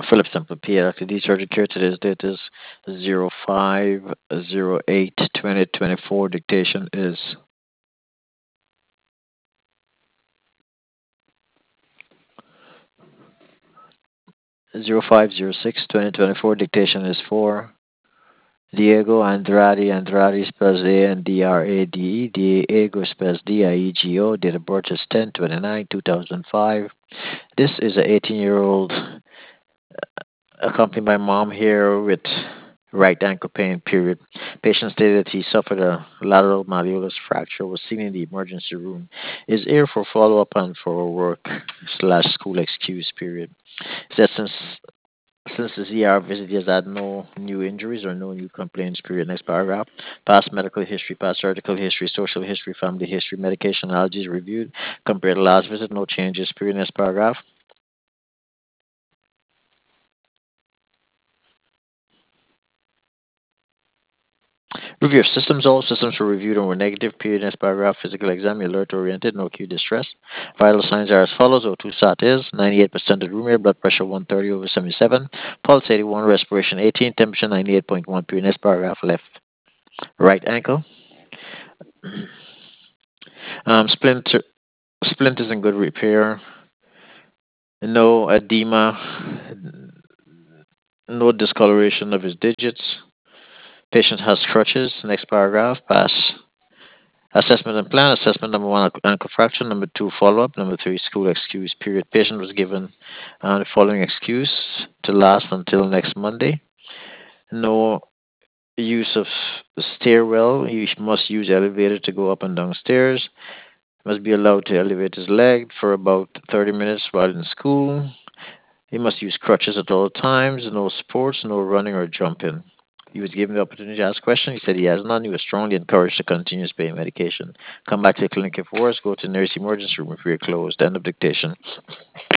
Philip Temple PLC surgery care. Today's date is 05/08/2024. Dictation is 05/06/2024. Dictation is for Diego Andrade. Andrade spells Andrade. Diego spells Diego. Date of birth is 10/29/2005. This is an 18-year-old accompanied by mom here with right ankle pain, period. Patient stated that he suffered a lateral malleolus fracture, was seen in the emergency room. Is here for follow-up and for work slash school excuse, period. Said since the ER visit, he has had no new injuries or no new complaints, period. Next paragraph. Past medical history, past surgical history, social history, family history, medication allergies reviewed. Compared to last visit, no changes, period. Next paragraph. Review of systems. All systems were reviewed and were negative. Period. Next paragraph. Physical exam. Alert oriented. No acute distress. Vital signs are as follows. O2 sat is 98% of room air. Blood pressure 130/77. Pulse 81. Respiration 18. Temperature 98.1. Period. Next paragraph. Left. Right ankle. Splint is in good repair. No edema. No discoloration of his digits. Patient has crutches. Next paragraph. Pass. Assessment and plan. Assessment number one, ankle fracture. Number two, follow up. Number three, school excuse. Period. Patient was given the following excuse to last until next Monday. No use of stairwell. You must use elevator to go up and down stairs. Must be allowed to elevate his leg for about 30 minutes while in school. He must use crutches at all times. No sports, no running or jumping. He was given the opportunity to ask questions. He said he has none. He was strongly encouraged to continue his pain medication. Come back to the clinic if worse. Go to the nearest emergency room if you're closed. End of dictation.